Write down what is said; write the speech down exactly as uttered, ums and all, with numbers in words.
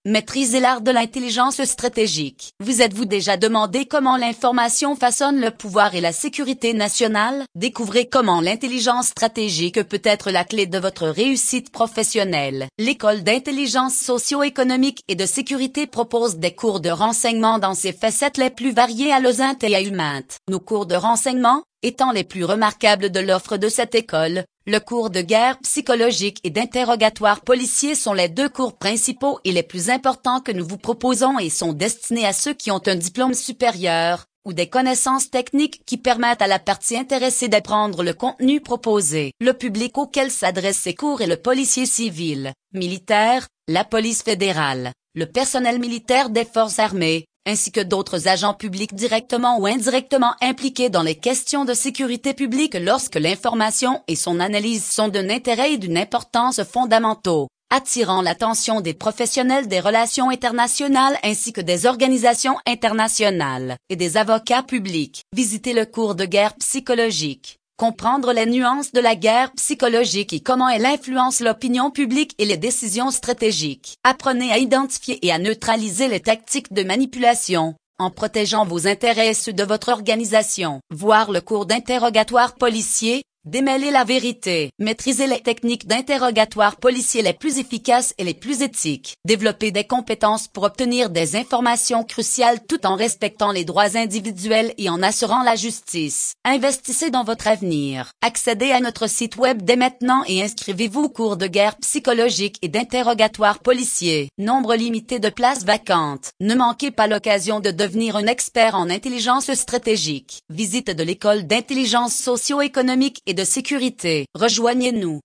Maîtrisez l'art de l'intelligence stratégique. Vous êtes-vous déjà demandé comment l'information façonne le pouvoir et la sécurité nationale? Découvrez comment l'intelligence stratégique peut être la clé de votre réussite professionnelle. L'École d'intelligence socio-économique et de sécurité propose des cours de renseignement dans ses facettes les plus variées à Lausanne et à Huminte. Nos cours de renseignement, étant les plus remarquables de l'offre de cette école, le cours de guerre psychologique et d'interrogatoire policier sont les deux cours principaux et les plus importants que nous vous proposons et sont destinés à ceux qui ont un diplôme supérieur ou des connaissances techniques qui permettent à la partie intéressée d'apprendre le contenu proposé. Le public auquel s'adressent ces cours est le policier civil, militaire, la police fédérale, le personnel militaire des forces armées, ainsi que d'autres agents publics directement ou indirectement impliqués dans les questions de sécurité publique lorsque l'information et son analyse sont d'un intérêt et d'une importance fondamentaux, attirant l'attention des professionnels des relations internationales ainsi que des organisations internationales et des avocats publics. Visitez le cours de guerre psychologique. Comprendre les nuances de la guerre psychologique et comment elle influence l'opinion publique et les décisions stratégiques. Apprenez à identifier et à neutraliser les tactiques de manipulation, en protégeant vos intérêts et ceux de votre organisation. Voir le cours d'interrogatoire policier. Démêler la vérité. Maîtriser les techniques d'interrogatoire policier les plus efficaces et les plus éthiques. Développer des compétences pour obtenir des informations cruciales tout en respectant les droits individuels et en assurant la justice. Investissez dans votre avenir. Accédez à notre site web dès maintenant et inscrivez-vous au cours de guerre psychologique et d'interrogatoire policier. Nombre limité de places vacantes. Ne manquez pas l'occasion de devenir un expert en intelligence stratégique. Visite de l'École d'intelligence socio-économique et de sécurité. Rejoignez-nous.